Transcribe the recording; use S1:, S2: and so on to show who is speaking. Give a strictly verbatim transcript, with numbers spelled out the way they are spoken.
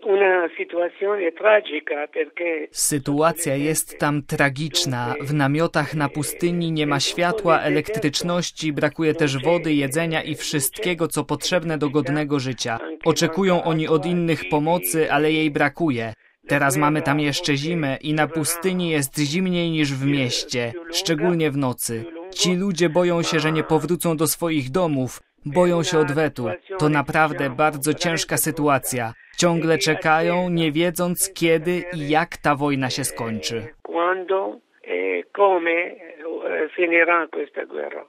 S1: Sytuacja jest tam tragiczna. W namiotach na pustyni nie ma światła, elektryczności, brakuje też wody, jedzenia i wszystkiego, co potrzebne do godnego życia. Oczekują oni od innych pomocy, ale jej brakuje. Teraz mamy tam jeszcze zimę i na pustyni jest zimniej niż w mieście, szczególnie w nocy. Ci ludzie boją się, że nie powrócą do swoich domów, boją się odwetu. To naprawdę bardzo ciężka sytuacja. Ciągle czekają, nie wiedząc kiedy i jak ta wojna się skończy.